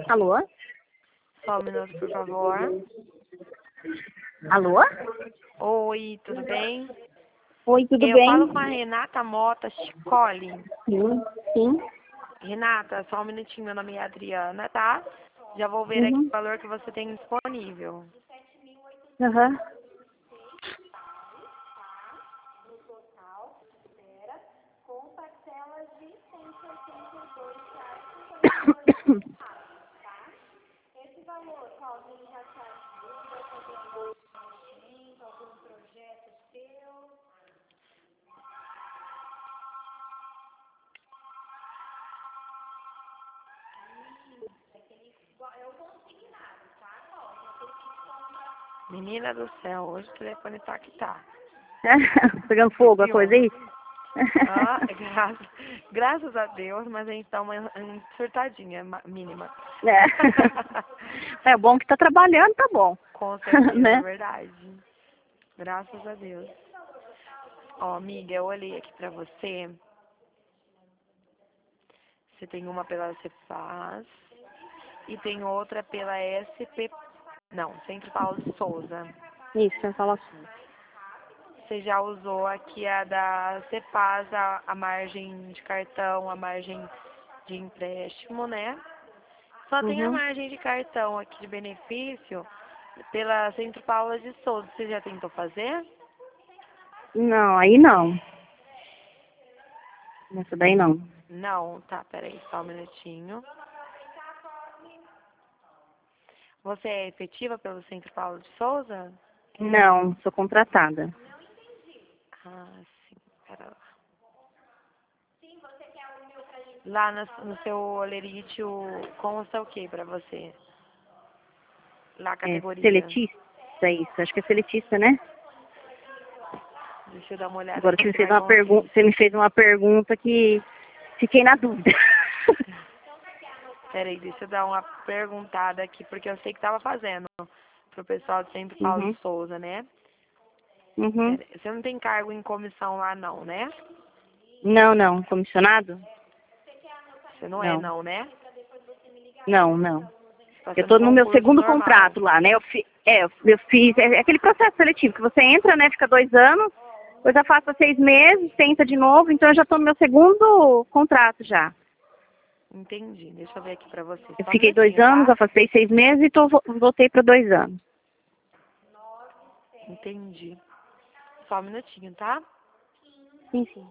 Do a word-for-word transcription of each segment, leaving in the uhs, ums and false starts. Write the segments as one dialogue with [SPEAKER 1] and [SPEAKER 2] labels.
[SPEAKER 1] Alô?
[SPEAKER 2] Só um minuto, por favor.
[SPEAKER 1] Alô?
[SPEAKER 2] Oi, tudo bem?
[SPEAKER 1] Oi, tudo
[SPEAKER 2] Eu
[SPEAKER 1] bem?
[SPEAKER 2] falo com a Renata Mota Chicoli.
[SPEAKER 1] Sim, sim.
[SPEAKER 2] Renata, só um minutinho, meu nome é Adriana, tá? Já vou ver aqui
[SPEAKER 1] Uhum.
[SPEAKER 2] o valor que você tem disponível.
[SPEAKER 1] Aham.
[SPEAKER 2] Menina do céu, hoje o telefone tá que tá.
[SPEAKER 1] Pegando
[SPEAKER 2] Você
[SPEAKER 1] fogo a
[SPEAKER 2] viu?
[SPEAKER 1] coisa aí?
[SPEAKER 2] Ah, graças, graças a Deus, mas a gente tá uma, uma surtadinha ma- mínima.
[SPEAKER 1] É. É bom que tá trabalhando, tá bom.
[SPEAKER 2] Com certeza, é
[SPEAKER 1] Né?
[SPEAKER 2] verdade. Graças a Deus. Ó, amiga, eu olhei aqui pra você. Você tem uma pela Cefaz e tem outra pela S P... Não, Centro Paulo de Souza.
[SPEAKER 1] Isso, você fala assim.
[SPEAKER 2] Você já usou aqui a da Cefaz, a, a margem de cartão, a margem de empréstimo, né? Só tem a
[SPEAKER 1] Uhum.
[SPEAKER 2] margem de cartão aqui de benefício pela Centro Paulo de Souza. Você já tentou fazer?
[SPEAKER 1] Não, aí não. Nessa daí não.
[SPEAKER 2] Não, tá, peraí, só um minutinho. Você é efetiva pelo Centro Paulo de Souza?
[SPEAKER 1] Não, sou contratada.
[SPEAKER 2] Ah, sim, pera lá. Lá no, no seu olerite, o, consta o que pra você? Lá a
[SPEAKER 1] É
[SPEAKER 2] categoria.
[SPEAKER 1] seletista, é isso. Acho que é seletista, né?
[SPEAKER 2] Deixa eu dar uma olhada
[SPEAKER 1] Agora
[SPEAKER 2] aqui
[SPEAKER 1] você me
[SPEAKER 2] se
[SPEAKER 1] fez
[SPEAKER 2] vai
[SPEAKER 1] uma pergunta,
[SPEAKER 2] conseguir.
[SPEAKER 1] você me fez uma pergunta que fiquei na dúvida.
[SPEAKER 2] Peraí, deixa eu dar uma perguntada aqui, porque eu sei que tava fazendo pro pessoal do Centro Paulo
[SPEAKER 1] Uhum.
[SPEAKER 2] de Souza, né?
[SPEAKER 1] Uhum.
[SPEAKER 2] Peraí, você não tem cargo em comissão lá não, né?
[SPEAKER 1] Não, não. Comissionado?
[SPEAKER 2] Você não é
[SPEAKER 1] Não.
[SPEAKER 2] não, né?
[SPEAKER 1] Não, não.
[SPEAKER 2] Tá
[SPEAKER 1] Eu
[SPEAKER 2] sendo
[SPEAKER 1] tô no meu
[SPEAKER 2] concurso
[SPEAKER 1] segundo
[SPEAKER 2] normal.
[SPEAKER 1] contrato lá, né? Eu, fi, é, eu eu fiz é, é aquele processo seletivo que você entra, né? Fica dois anos, depois afasta seis meses, tenta de novo, então eu já tô no meu segundo contrato já.
[SPEAKER 2] Entendi. Deixa eu ver aqui pra você.
[SPEAKER 1] Eu
[SPEAKER 2] Só um
[SPEAKER 1] fiquei dois
[SPEAKER 2] minutinho,
[SPEAKER 1] anos,
[SPEAKER 2] tá?
[SPEAKER 1] afastei seis meses e tô, vo- voltei para dois anos.
[SPEAKER 2] Entendi. Só um minutinho, tá?
[SPEAKER 1] Sim, sim.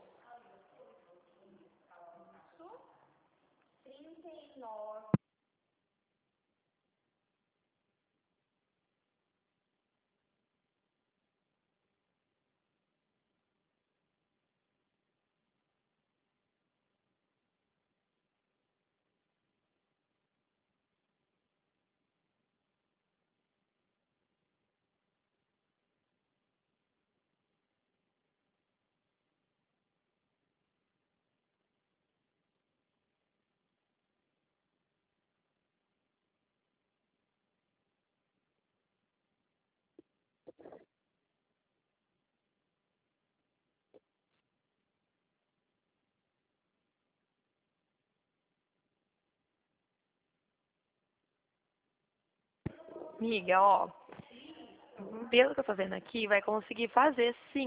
[SPEAKER 2] Amiga, ó. Pelo que eu tô vendo aqui, vai conseguir fazer sim.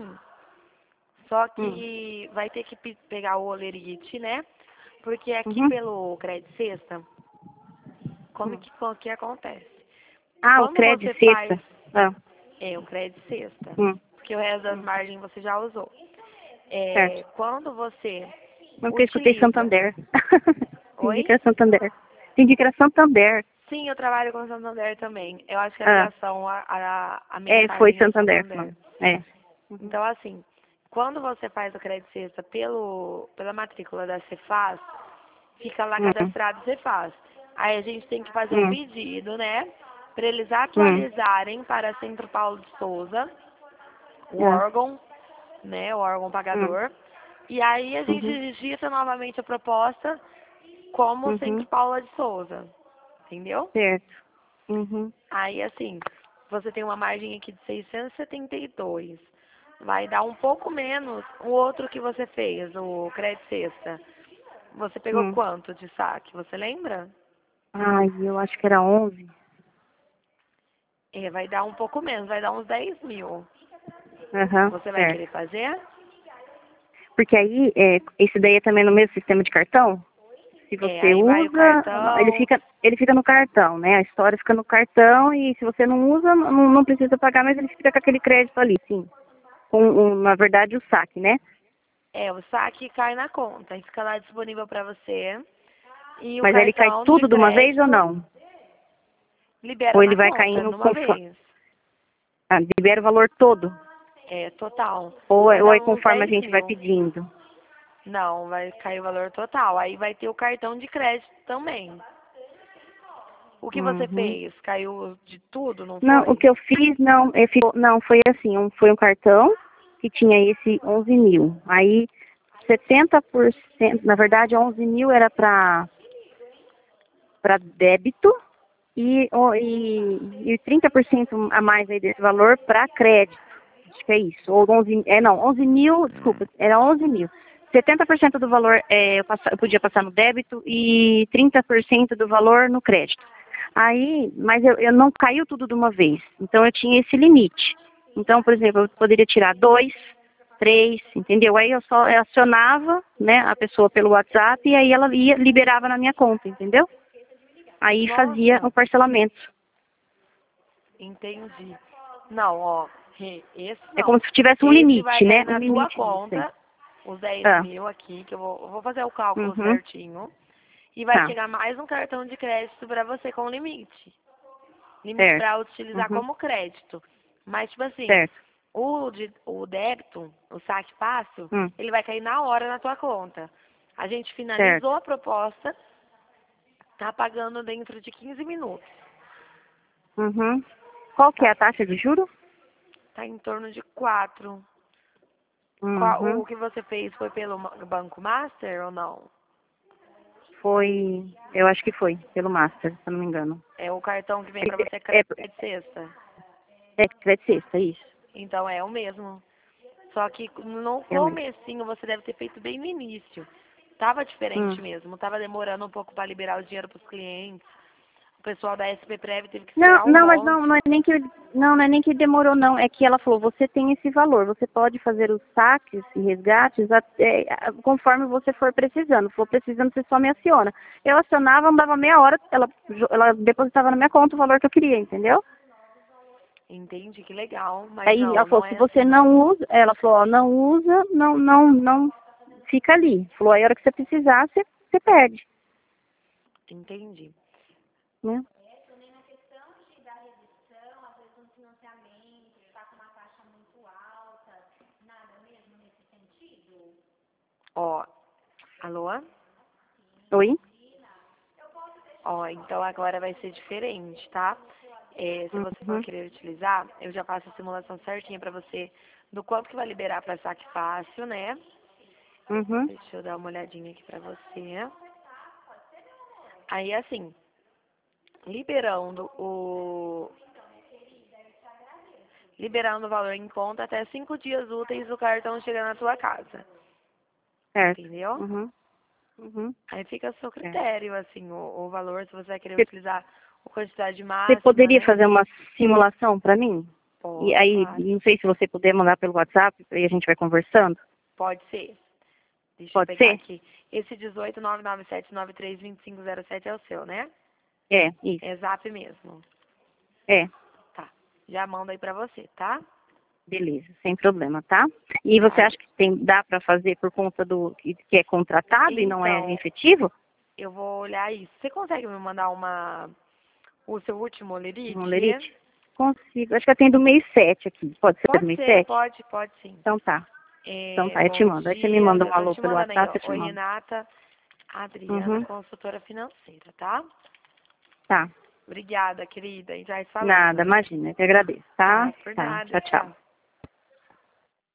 [SPEAKER 2] Só
[SPEAKER 1] Hum.
[SPEAKER 2] que vai ter que pe- pegar o olerite, né? Porque aqui
[SPEAKER 1] Uhum.
[SPEAKER 2] pelo Crédito Sexta, como
[SPEAKER 1] Hum.
[SPEAKER 2] que, como que acontece?
[SPEAKER 1] Ah, o
[SPEAKER 2] Quando você
[SPEAKER 1] crédito
[SPEAKER 2] faz
[SPEAKER 1] sexta. Ah.
[SPEAKER 2] é, o Crédito Sexta,
[SPEAKER 1] Hum.
[SPEAKER 2] porque o resto das
[SPEAKER 1] Hum.
[SPEAKER 2] margens você já usou. É,
[SPEAKER 1] Certo.
[SPEAKER 2] quando você
[SPEAKER 1] Não porque eu escutei
[SPEAKER 2] utiliza...
[SPEAKER 1] Santander. Entendi que
[SPEAKER 2] Oi?
[SPEAKER 1] era Santander. Entendi que era Santander.
[SPEAKER 2] Sim, eu trabalho com Santander também. Eu acho que a
[SPEAKER 1] Ah.
[SPEAKER 2] ligação, a, a, a
[SPEAKER 1] É, foi
[SPEAKER 2] mensagem é
[SPEAKER 1] Santander
[SPEAKER 2] Santander.
[SPEAKER 1] falando. É. Uhum.
[SPEAKER 2] Então, assim, quando você faz o crédito sexta pelo, pela matrícula da Cefaz, fica lá
[SPEAKER 1] Hum.
[SPEAKER 2] cadastrado Cefaz. Aí a gente tem que fazer um
[SPEAKER 1] Hum.
[SPEAKER 2] pedido, né? Para eles
[SPEAKER 1] Hum.
[SPEAKER 2] atualizarem para Centro Paulo de Souza, o
[SPEAKER 1] Ah.
[SPEAKER 2] órgão, né? O órgão
[SPEAKER 1] Hum.
[SPEAKER 2] pagador. E aí a gente
[SPEAKER 1] Uhum.
[SPEAKER 2] digita novamente a proposta como Centro
[SPEAKER 1] Uhum.
[SPEAKER 2] Paulo de Souza. Entendeu?
[SPEAKER 1] Certo. Uhum.
[SPEAKER 2] Aí, assim, você tem uma margem aqui de seiscentos e setenta e dois. Vai dar um pouco menos o outro que você fez, o crédito sexta. Você pegou
[SPEAKER 1] Hum.
[SPEAKER 2] quanto de saque? Você lembra?
[SPEAKER 1] Ai, eu acho que era onze.
[SPEAKER 2] É, vai dar um pouco menos, vai dar uns dez mil.
[SPEAKER 1] Aham,
[SPEAKER 2] Você vai
[SPEAKER 1] certo.
[SPEAKER 2] querer fazer?
[SPEAKER 1] Porque aí, é, esse daí é também no mesmo sistema de cartão? Se
[SPEAKER 2] É,
[SPEAKER 1] você
[SPEAKER 2] aí vai o
[SPEAKER 1] usa, ele
[SPEAKER 2] cartão.
[SPEAKER 1] fica, ele fica no cartão, né? A história fica no cartão e se você não usa, não, não precisa pagar, mas ele fica com aquele crédito ali, sim. Com, um, na verdade, o saque, né?
[SPEAKER 2] É, o saque cai na conta e fica lá disponível para você. E o
[SPEAKER 1] Mas aí ele cai
[SPEAKER 2] cartão de
[SPEAKER 1] tudo de uma vez ou
[SPEAKER 2] crédito
[SPEAKER 1] não?
[SPEAKER 2] libera
[SPEAKER 1] Ou ele
[SPEAKER 2] na
[SPEAKER 1] vai
[SPEAKER 2] conta
[SPEAKER 1] caindo
[SPEAKER 2] de uma
[SPEAKER 1] conforme,
[SPEAKER 2] vez.
[SPEAKER 1] ah, libera o valor todo?
[SPEAKER 2] É, total.
[SPEAKER 1] Ou é,
[SPEAKER 2] Vai
[SPEAKER 1] ou
[SPEAKER 2] dar
[SPEAKER 1] é
[SPEAKER 2] uns
[SPEAKER 1] conforme a
[SPEAKER 2] dez
[SPEAKER 1] gente vai
[SPEAKER 2] mil.
[SPEAKER 1] pedindo?
[SPEAKER 2] Não, vai cair o valor total. Aí vai ter o cartão de crédito também. O que você
[SPEAKER 1] Uhum.
[SPEAKER 2] fez? Caiu de tudo, não
[SPEAKER 1] Não, o
[SPEAKER 2] foi?
[SPEAKER 1] que eu fiz, não, é, ficou- não, foi assim, um, foi um cartão que tinha esse onze mil. Aí, setenta por cento, na verdade, onze mil era para para débito e, o- e, e trinta por cento a mais aí desse valor para crédito. Acho que é isso. Ou onze, é, não, onze mil, desculpa, era onze mil. setenta por cento do valor é, eu, passa- eu podia passar no débito e trinta por cento do valor no crédito. Aí, mas eu, eu não caiu tudo de uma vez. Então eu tinha esse limite. Então, por exemplo, eu poderia tirar dois, três, entendeu? Aí eu só acionava, né, a pessoa pelo WhatsApp e aí ela ia, liberava na minha conta, entendeu? Aí fazia o
[SPEAKER 2] Nossa,
[SPEAKER 1] parcelamento.
[SPEAKER 2] entendi. Não, ó, re- esse
[SPEAKER 1] É como
[SPEAKER 2] não.
[SPEAKER 1] se tivesse um
[SPEAKER 2] Esse vai
[SPEAKER 1] limite,
[SPEAKER 2] cair
[SPEAKER 1] né? Um
[SPEAKER 2] na tua
[SPEAKER 1] limite disso aí.
[SPEAKER 2] conta, os dez
[SPEAKER 1] Ah,
[SPEAKER 2] mil aqui, que eu vou, eu vou fazer o cálculo
[SPEAKER 1] uhum,
[SPEAKER 2] certinho. E vai
[SPEAKER 1] tá,
[SPEAKER 2] chegar mais um cartão de crédito para você com limite. Limite
[SPEAKER 1] certo.
[SPEAKER 2] para utilizar
[SPEAKER 1] Uhum,
[SPEAKER 2] como crédito. Mas, tipo assim,
[SPEAKER 1] certo.
[SPEAKER 2] o, de, o débito, o saque fácil,
[SPEAKER 1] Hum,
[SPEAKER 2] ele vai cair na hora na tua conta. A gente
[SPEAKER 1] certo.
[SPEAKER 2] finalizou a proposta, tá pagando dentro de quinze minutos.
[SPEAKER 1] Uhum. Qual que é
[SPEAKER 2] Tá,
[SPEAKER 1] a taxa de juro?
[SPEAKER 2] tá em torno de quatro. Qual,
[SPEAKER 1] Uhum.
[SPEAKER 2] o que você fez foi pelo ma- Banco Master ou não?
[SPEAKER 1] Foi, eu acho que foi, pelo Master, se eu não me engano.
[SPEAKER 2] É o cartão que vem para você
[SPEAKER 1] É, é,
[SPEAKER 2] crédito de sexta.
[SPEAKER 1] é crédito sexta, isso.
[SPEAKER 2] Então é o mesmo. Só que no
[SPEAKER 1] É o mesmo.
[SPEAKER 2] comecinho você deve ter feito bem no início. Tava
[SPEAKER 1] Hum.
[SPEAKER 2] diferente mesmo, tava demorando um pouco para liberar o dinheiro para os clientes. O pessoal da S P Prev teve que
[SPEAKER 1] Não,
[SPEAKER 2] esperar um
[SPEAKER 1] não, mas não, não
[SPEAKER 2] monte.
[SPEAKER 1] é nem que não, não é nem que demorou, não. É que ela falou, você tem esse valor, você pode fazer os saques e resgates até, conforme você for precisando. Se for precisando, você só me aciona. Eu acionava, não dava meia hora, ela, ela depositava na minha conta o valor que eu queria, entendeu?
[SPEAKER 2] Entende? Que legal. Mas
[SPEAKER 1] Aí ela
[SPEAKER 2] não, não
[SPEAKER 1] falou, se
[SPEAKER 2] é
[SPEAKER 1] você
[SPEAKER 2] assim.
[SPEAKER 1] não usa, ela falou, ó, não usa, não, não, não fica ali. Falou, aí a hora que você precisar, você, você perde,
[SPEAKER 2] Entendi.
[SPEAKER 1] né?
[SPEAKER 2] Ó, alô?
[SPEAKER 1] Oi?
[SPEAKER 2] Ó, então agora vai ser diferente, tá? É, se você for
[SPEAKER 1] Uhum,
[SPEAKER 2] querer utilizar, eu já faço a simulação certinha pra você do quanto que vai liberar pra saque fácil, né?
[SPEAKER 1] uhum,
[SPEAKER 2] Deixa eu dar uma olhadinha aqui pra você. Aí, assim, liberando o liberando o valor em conta até cinco dias úteis o cartão chega na tua casa,
[SPEAKER 1] certo.
[SPEAKER 2] entendeu?
[SPEAKER 1] Uhum, uhum,
[SPEAKER 2] Aí fica a seu
[SPEAKER 1] certo.
[SPEAKER 2] critério, assim, o, o valor, se você vai querer
[SPEAKER 1] Você,
[SPEAKER 2] utilizar a quantidade
[SPEAKER 1] você
[SPEAKER 2] máxima,
[SPEAKER 1] poderia
[SPEAKER 2] né?
[SPEAKER 1] fazer uma simulação para mim? E
[SPEAKER 2] Posso,
[SPEAKER 1] aí,
[SPEAKER 2] claro.
[SPEAKER 1] não sei se você puder mandar pelo WhatsApp, aí a gente vai conversando.
[SPEAKER 2] Pode ser. Deixa eu
[SPEAKER 1] Pode
[SPEAKER 2] pegar
[SPEAKER 1] ser?
[SPEAKER 2] aqui. Esse dezoito nove nove sete nove três dois cinco zero sete é o seu, né?
[SPEAKER 1] É, isso.
[SPEAKER 2] É zap mesmo.
[SPEAKER 1] É,
[SPEAKER 2] Tá. Já mando aí pra você, tá?
[SPEAKER 1] beleza, sem problema, tá? E você
[SPEAKER 2] Aí.
[SPEAKER 1] acha que tem, dá para fazer por conta do que, que é contratado e não é
[SPEAKER 2] Então,
[SPEAKER 1] efetivo?
[SPEAKER 2] eu vou olhar isso. Você consegue me mandar uma o seu último
[SPEAKER 1] Um
[SPEAKER 2] lerite?
[SPEAKER 1] lerite? Consigo. Acho que eu tenho do mês sete aqui. Pode ser do
[SPEAKER 2] Pode
[SPEAKER 1] mês
[SPEAKER 2] ser,
[SPEAKER 1] sete?
[SPEAKER 2] pode, pode sim.
[SPEAKER 1] Então tá. Então
[SPEAKER 2] É,
[SPEAKER 1] tá, eu te
[SPEAKER 2] bom
[SPEAKER 1] mando. Aí você me
[SPEAKER 2] dia,
[SPEAKER 1] manda
[SPEAKER 2] já
[SPEAKER 1] um
[SPEAKER 2] tô
[SPEAKER 1] alô
[SPEAKER 2] te
[SPEAKER 1] pelo
[SPEAKER 2] mandando aí,
[SPEAKER 1] WhatsApp,
[SPEAKER 2] ó.
[SPEAKER 1] eu te
[SPEAKER 2] Oi,
[SPEAKER 1] mando.
[SPEAKER 2] Renata Adriana,
[SPEAKER 1] Uhum,
[SPEAKER 2] consultora financeira, tá?
[SPEAKER 1] tá.
[SPEAKER 2] Obrigada, querida. A gente vai se
[SPEAKER 1] Nada,
[SPEAKER 2] falando.
[SPEAKER 1] imagina, eu que agradeço, tá?
[SPEAKER 2] Tá, por
[SPEAKER 1] Tá,
[SPEAKER 2] nada,
[SPEAKER 1] tchau, tchau.
[SPEAKER 2] tchau.